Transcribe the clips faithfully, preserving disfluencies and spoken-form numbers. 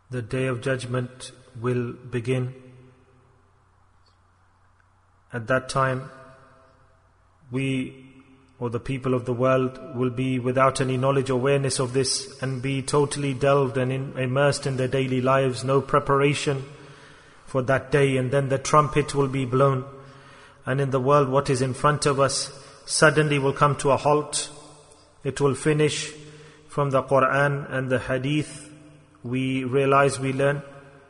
the Day of Judgment will begin. At that time, we or the people of the world will be without any knowledge or awareness of this and be totally delved and in, immersed in their daily lives, no preparation for that day. And then the trumpet will be blown, and in the world what is in front of us suddenly will come to a halt. It will finish. From the Quran and the Hadith we realize, we learn,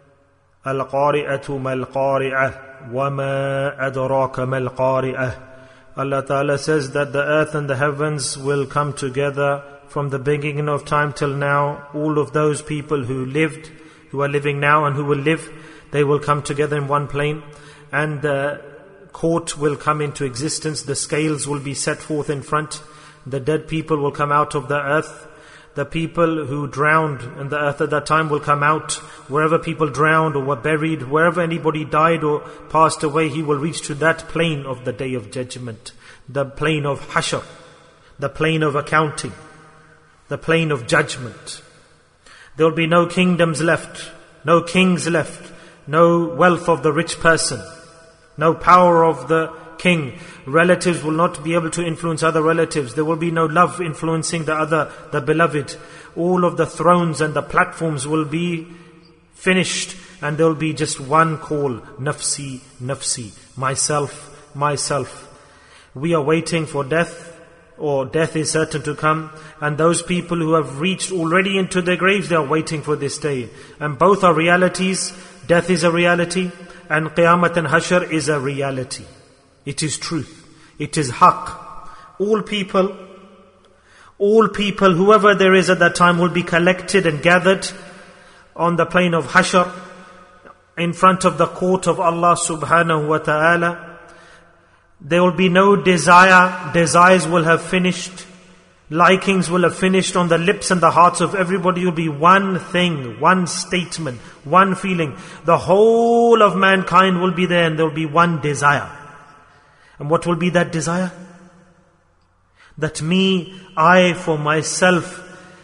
Al-Qari'atu mal-Qari'ah wa ma adraka mal-Qari'ah. Allah Ta'ala says that the earth and the heavens will come together from the beginning of time till now. All of those people who lived, who are living now and who will live, they will come together in one plane, and the court will come into existence. The scales will be set forth in front. The dead people will come out of the earth. The people who drowned in the earth at that time will come out. Wherever people drowned or were buried, wherever anybody died or passed away, he will reach to that plane of the Day of Judgment, the plane of Hashr, the plane of accounting, the plane of judgment. There will be no kingdoms left, no kings left, no wealth of the rich person, no power of the king. Relatives will not be able to influence other relatives. There will be no love influencing the other, the beloved. All of the thrones and the platforms will be finished, and there will be just one call, nafsi, nafsi, myself, myself. We are waiting for death, or death is certain to come, and those people who have reached already into their graves, they are waiting for this day. And both are realities. Death is a reality, and Qiyamah and Hashr is a reality. It is truth. It is haqq. All people, all people, whoever there is at that time, will be collected and gathered on the plain of Hashr in front of the court of Allah subhanahu wa ta'ala. There will be no desire. Desires will have finished. Likings will have finished on the lips and the hearts of everybody. Will be one thing, one statement, one feeling. The whole of mankind will be there, and there will be one desire. And what will be that desire? That me, I for myself,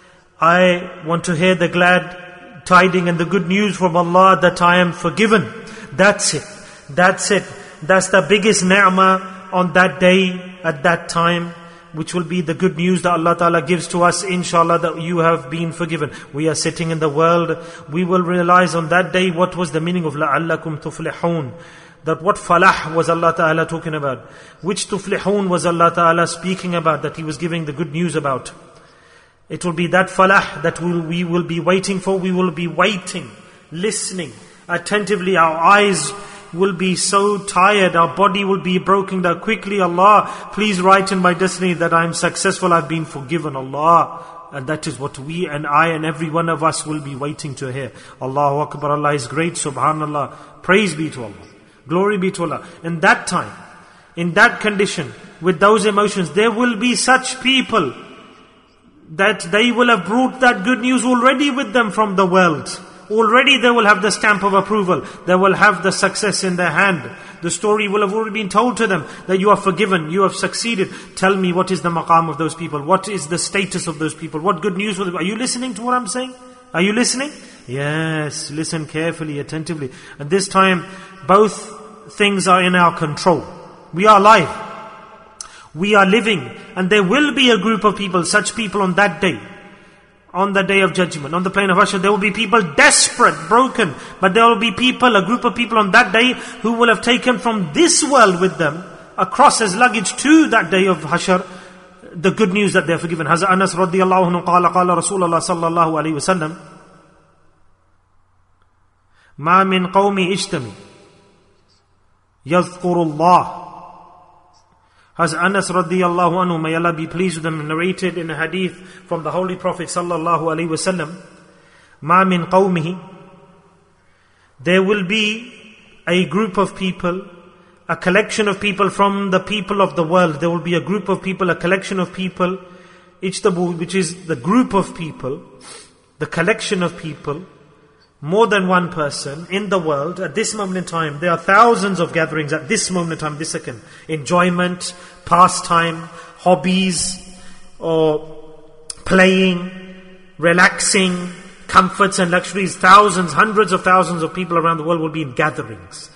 I want to hear the glad tiding and the good news from Allah that I am forgiven. That's it. That's it. That's the biggest ni'mah on that day, at that time, which will be the good news that Allah Ta'ala gives to us, inshallah, that you have been forgiven. We are sitting in the world. We will realize on that day what was the meaning of لَعَلَّكُمْ تُفْلِحُونَ. That what falah was Allah Ta'ala talking about? Which tuflihun was Allah Ta'ala speaking about, that He was giving the good news about? It will be that falah that we will, we will be waiting for. We will be waiting, listening attentively. Our eyes will be so tired, our body will be broken down quickly. Allah, please write in my destiny that I am successful, I've been forgiven, Allah. And that is what we and I and every one of us will be waiting to hear. Allahu Akbar, Allah is great, subhanallah. Praise be to Allah. Glory be to Allah. In that time, in that condition, with those emotions, there will be such people that they will have brought that good news already with them from the world. Already they will have the stamp of approval. They will have the success in their hand. The story will have already been told to them that you are forgiven, you have succeeded. Tell me, what is the maqam of those people? What is the status of those people? What good news will they... Are you listening to what I'm saying? Are you listening? Yes, listen carefully, attentively. At this time, both things are in our control. We are alive. We are living. And there will be a group of people, such people on that day. On the Day of Judgment, on the plain of Hashr, there will be people desperate, broken. But there will be people, a group of people on that day who will have taken from this world with them, across as luggage to that Day of Hashr, the good news that they are forgiven. Hazrat Anas radiyallahu anhu qala qala Rasulullah sallallahu alayhi wa sallam, Ma min qawmi ishtami yadhkurullah. Hazrat Anas radiyallahu anhu, may Allah be pleased with him, narrated in a hadith from the Holy Prophet sallallahu alaihi wasallam, Ma min qawmihi, there will be a group of people, a collection of people from the people of the world. There will be a group of people, a collection of people, ijtabu, which is the group of people, the collection of people, more than one person in the world at this moment in time. There are thousands of gatherings at this moment in time, this second. Enjoyment, pastime, hobbies, or playing, relaxing, comforts and luxuries. Thousands, hundreds of thousands of people around the world will be in gatherings.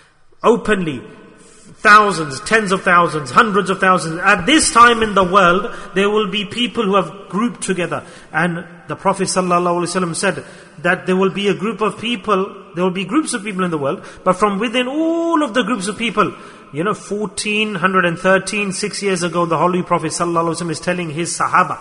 Openly. Thousands, tens of thousands, hundreds of thousands. At this time in the world, there will be people who have grouped together. And the Prophet ﷺ said that there will be a group of people, there will be groups of people in the world, but from within all of the groups of people, you know, fourteen thirteen, six years ago, the Holy Prophet ﷺ is telling his Sahaba,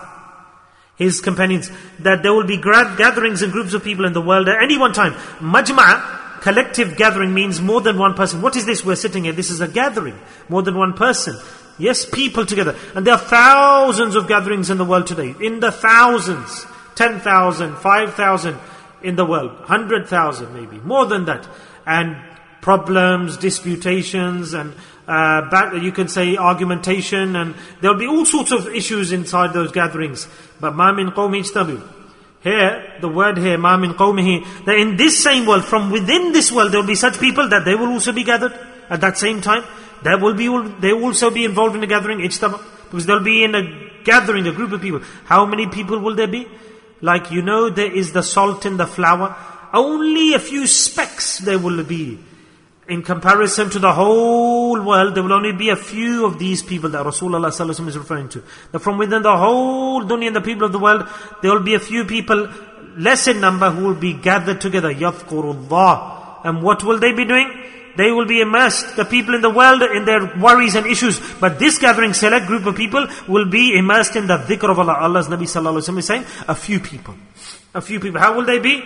his companions, that there will be gatherings and groups of people in the world at any one time. Majma', collective gathering, means more than one person. What is this we're sitting here? This is a gathering. More than one person. Yes, people together. And there are thousands of gatherings in the world today. In the thousands. ten thousand, five thousand in the world. one hundred thousand maybe. More than that. And problems, disputations, and uh, back, you can say argumentation. And there'll be all sorts of issues inside those gatherings. But مَا مِنْ قَوْمِ اجْتَمِعُوا. Here, the word here, مَا مِنْ قَوْمِهِ, that in this same world, from within this world, there will be such people that they will also be gathered at that same time. There will be, they will also be involved in a gathering, ijtama, because they'll be in a gathering, a group of people. How many people will there be? Like, you know, there is the salt in the flour. Only a few specks there will be. In comparison to the whole world, there will only be a few of these people that Rasulullah sallallahu alaihi wasallam is referring to. That from within the whole dunya and the people of the world, there will be a few people, less in number, who will be gathered together. يَذْكُرُ And what will they be doing? They will be immersed, the people in the world, in their worries and issues. But this gathering, select group of people, will be immersed in the dhikr of Allah. Allah's Nabi sallallahu alaihi wasallam is saying, a few people. A few people. How will they be?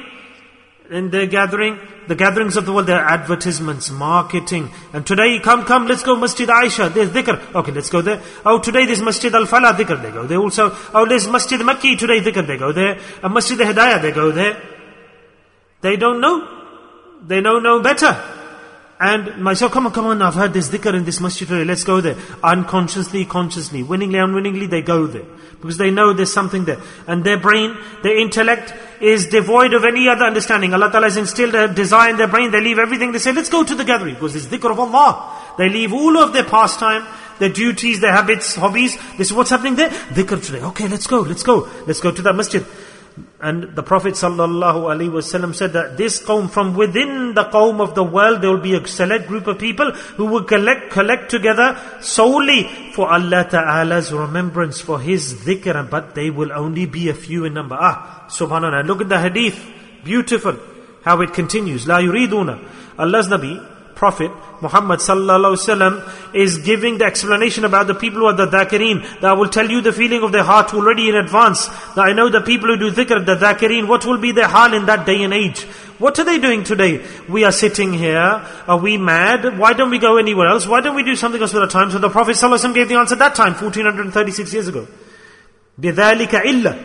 In their gathering, the gatherings of the world, there are advertisements, marketing. And today, come, come, let's go Masjid Aisha, there's dhikr. Okay, let's go there. Oh, today there's Masjid Al-Falah, dhikr, they go there also. Oh, there's Masjid Makki, today dhikr, they go there. And Masjid Hidayah, they go there. They don't know. They know no better. And myself, come on, come on, I've heard this dhikr in this masjid today, let's go there. Unconsciously, consciously, willingly, unwillingly, they go there. Because they know there's something there. And their brain, their intellect is devoid of any other understanding. Allah Ta'ala has instilled a desire in their brain, they leave everything, they say, let's go to the gathering, because it's dhikr of Allah. They leave all of their pastime, their duties, their habits, hobbies. This is what's happening there. Dhikr today. Okay, let's go, let's go. Let's go to that masjid. And the Prophet sallallahu alaihi wasallam said that this qawm, from within the qawm of the world, there will be a select group of people who will collect collect together solely for Allah Ta'ala's remembrance, for His dhikr, but they will only be a few in number. Ah, subhanallah. Look at the hadith. Beautiful. How it continues. La yuriduna. Allah's Nabi, Prophet Muhammad sallallahu alaihi wasallam, is giving the explanation about the people who are the dhakirin. That I will tell you the feeling of their heart already in advance. That I know the people who do dhikr, the dhakirin, what will be their hal in that day and age. What are they doing today? We are sitting here. Are we mad? Why don't we go anywhere else? Why don't we do something else for the time? So the Prophet sallallahu alaihi wasallam gave the answer that time, fourteen thirty-six years ago. بِذَلِكَ إِلَّا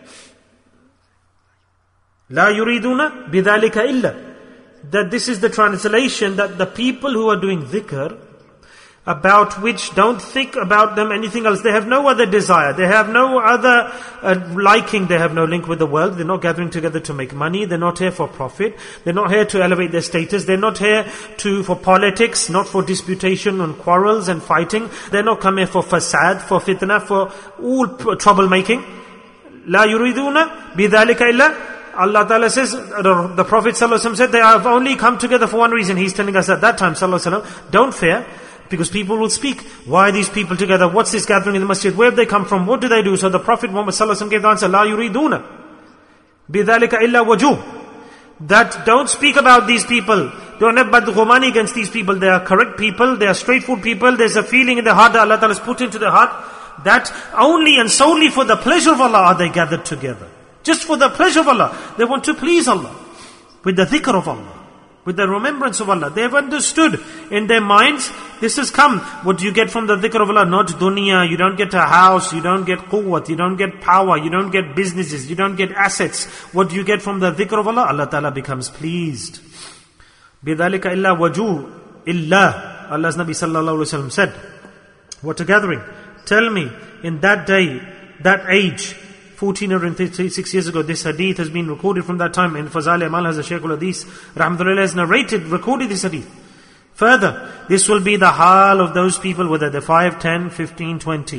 لَا يُرِيدُونَ بِذَلِكَ إِلَّا. That this is the translation, that the people who are doing dhikr, about which don't think about them anything else. They have no other desire. They have no other uh, liking. They have no link with the world. They're not gathering together to make money. They're not here for profit. They're not here to elevate their status. They're not here to for politics, not for disputation and quarrels and fighting. They're not come here for fasad, for fitna, for all troublemaking. La yuriduna bidhalika illa. Allah Ta'ala says, the, the Prophet ﷺ said, they have only come together for one reason. He's telling us at that time, ﷺ, don't fear, because people will speak. Why are these people together? What's this gathering in the masjid? Where have they come from? What do they do? So the Prophet Muhammad ﷺ gave the answer, La yuriduna bidhalika illa wajūh. That don't speak about these people. Don't have badghumani against these people. They are correct people. They are straightforward people. There's a feeling in their heart that Allah Ta'ala has put into their heart, that only and solely for the pleasure of Allah are they gathered together. Just for the pleasure of Allah. They want to please Allah. With the dhikr of Allah. With the remembrance of Allah. They have understood in their minds, this has come. What do you get from the dhikr of Allah? Not dunya. You don't get a house. You don't get quwwat. You don't get power. You don't get businesses. You don't get assets. What do you get from the dhikr of Allah? Allah Ta'ala becomes pleased. بِذَلِكَ إِلَّا وَجُوء إِلَّا. Allah's Nabi sallallahu alaihi wasallam said, what a gathering. Tell me, in that day, that age, fourteen thirty-six years ago, this hadith has been recorded from that time. And Fazal Amal has a Shaykh al-Hadith, Rahmatullah, has narrated, recorded this hadith. Further, this will be the hal of those people, whether they're five, ten, fifteen, twenty.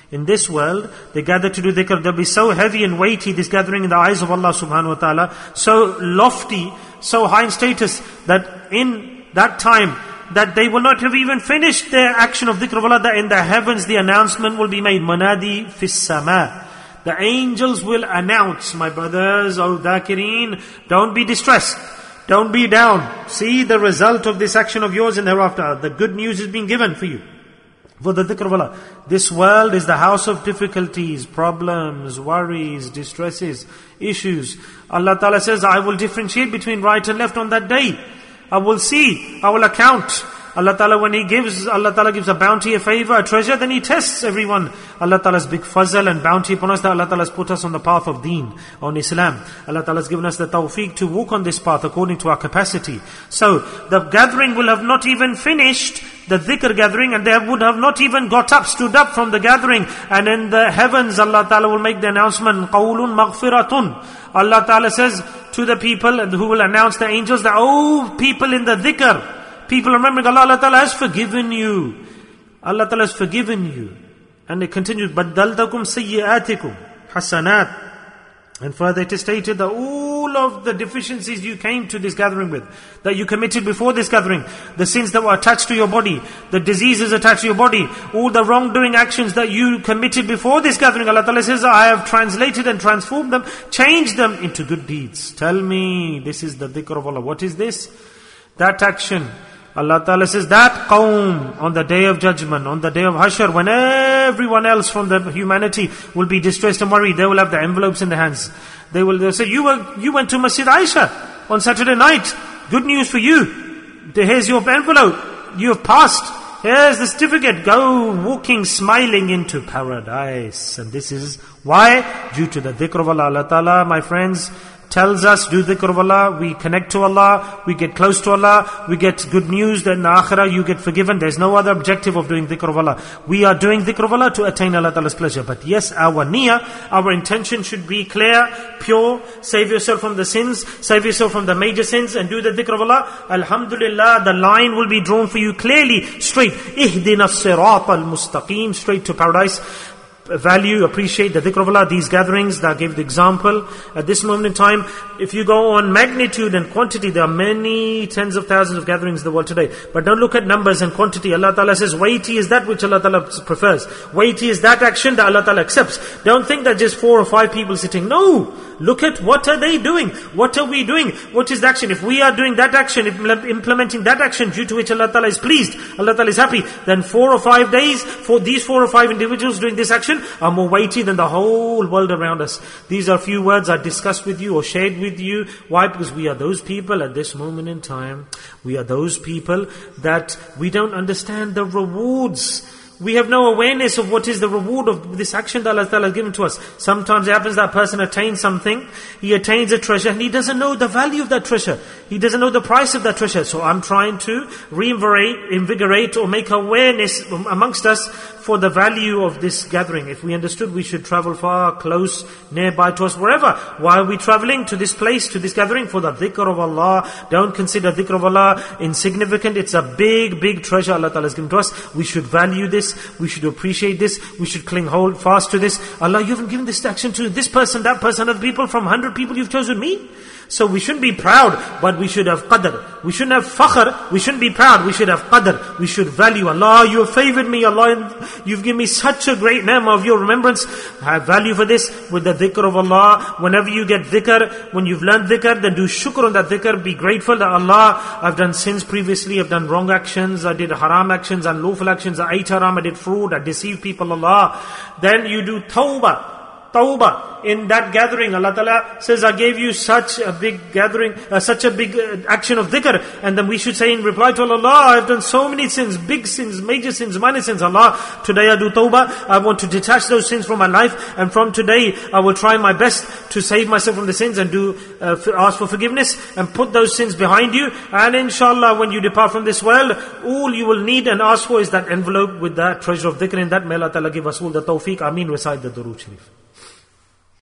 In this world, they gather to do dhikr. They'll be so heavy and weighty, this gathering in the eyes of Allah subhanahu wa ta'ala, so lofty, so high in status, that in that time, that they will not have even finished their action of dhikr of Allah, that in the heavens the announcement will be made. Manadi fis sama. The angels will announce, my brothers, O dhakireen, don't be distressed. Don't be down. See the result of this action of yours in the hereafter. The good news is being given for you. For the dhikr of Allah. This world is the house of difficulties, problems, worries, distresses, issues. Allah Ta'ala says, I will differentiate between right and left on that day. I will see, I will account. Allah Ta'ala, when He gives, Allah Ta'ala gives a bounty, a favor, a treasure, then He tests everyone. Allah Ta'ala's big fazl and bounty upon us, that Allah Ta'ala has put us on the path of deen, on Islam. Allah Ta'ala has given us the tawfiq to walk on this path according to our capacity. So, the gathering will have not even finished, the dhikr gathering, and they would have not even got up, stood up from the gathering. And in the heavens, Allah Ta'ala will make the announcement, قَوْلٌ مَغْفِرَةٌ. Allah Ta'ala says to the people, and who will announce the angels, that, oh, people in the dhikr, people remembering Allah, Allah Ta'ala has forgiven you. Allah Ta'ala has forgiven you. And it continues, بَدَّلْتَكُمْ سَيِّئَاتِكُمْ حَسَنَاتٍ. And further it is stated that all of the deficiencies you came to this gathering with, that you committed before this gathering, the sins that were attached to your body, the diseases attached to your body, all the wrongdoing actions that you committed before this gathering, Allah Ta'ala says, I have translated and transformed them, changed them into good deeds. Tell me, this is the dhikr of Allah. What is this? That action. Allah Ta'ala says that qawm on the day of judgment, on the day of Hashr, when everyone else from the humanity will be distressed and worried, they will have the envelopes in their hands. They will they'll say, you were, you went to Masjid Aisha on Saturday night. Good news for you. Here's your envelope. You have passed. Here's the certificate. Go walking, smiling into paradise. And this is why? Due to the dhikr of Allah. Allah Ta'ala, my friends, tells us, do dhikr of Allah, we connect to Allah, we get close to Allah, we get good news that in the akhirah you get forgiven. There's no other objective of doing dhikr of Allah. We are doing dhikr of Allah to attain Allah Ta'ala's pleasure. But yes, our niyyah, our intention should be clear, pure. Save yourself from the sins, save yourself from the major sins, and do the dhikr of Allah. Alhamdulillah, the line will be drawn for you clearly, straight. Ihdina as-sirat al-mustaqim, straight to paradise. Value, appreciate the dhikr of Allah, these gatherings that I gave the example. At this moment in time, if you go on magnitude and quantity, there are many tens of thousands of gatherings in the world today. But don't look at numbers and quantity. Allah Ta'ala says, weighty is that which Allah Ta'ala prefers. Weighty is that action that Allah Ta'ala accepts. Don't think that just four or five people sitting. No! Look at what are they doing? What are we doing? What is the action? If we are doing that action, implementing that action due to which Allah Ta'ala is pleased, Allah Ta'ala is happy, then four or five days, for these four or five individuals doing this action are more weighty than the whole world around us. These are few words I discussed with you or shared with you. Why? Because we are those people at this moment in time. We are those people that we don't understand the rewards. We have no awareness of what is the reward of this action that Allah Ta'ala has given to us. Sometimes it happens that a person attains something, he attains a treasure, and he doesn't know the value of that treasure. He doesn't know the price of that treasure. So I'm trying to reinvigorate, invigorate or make awareness amongst us for the value of this gathering. If we understood, we should travel far, close, nearby to us, wherever. Why are we traveling to this place, to this gathering? For the dhikr of Allah. Don't consider dhikr of Allah insignificant. It's a big, big treasure Allah Ta'ala has given to us. We should value this. We should appreciate this. We should cling hold fast to this. Allah, you haven't given this action to this person, that person, other people. From hundred people, you've chosen me. So we shouldn't be proud, but we should have qadr. We shouldn't have fakhr. We shouldn't be proud. We should have qadr. We should value. Allah, you have favored me. Allah, you've given me such a great name of your remembrance. I have value for this with the dhikr of Allah. Whenever you get dhikr, when you've learned dhikr, then do shukr on that dhikr. Be grateful that Allah, I've done sins previously. I've done wrong actions. I did haram actions, unlawful actions. I ate haram. I did fraud. I deceived people. Allah. Then you do tawbah. Tawbah. In that gathering, Allah Ta'ala says, I gave you such a big gathering, uh, such a big uh, action of dhikr. And then we should say in reply to Allah, Allah, I've done so many sins, big sins, major sins, minor sins. Allah, today I do tawbah. I want to detach those sins from my life. And from today, I will try my best to save myself from the sins and do uh, ask for forgiveness and put those sins behind you. And inshallah, when you depart from this world, all you will need and ask for is that envelope with that treasure of dhikr. In that, may Allah Ta'ala give us all the tawfiq. Ameen. Recite the Durood Sharif.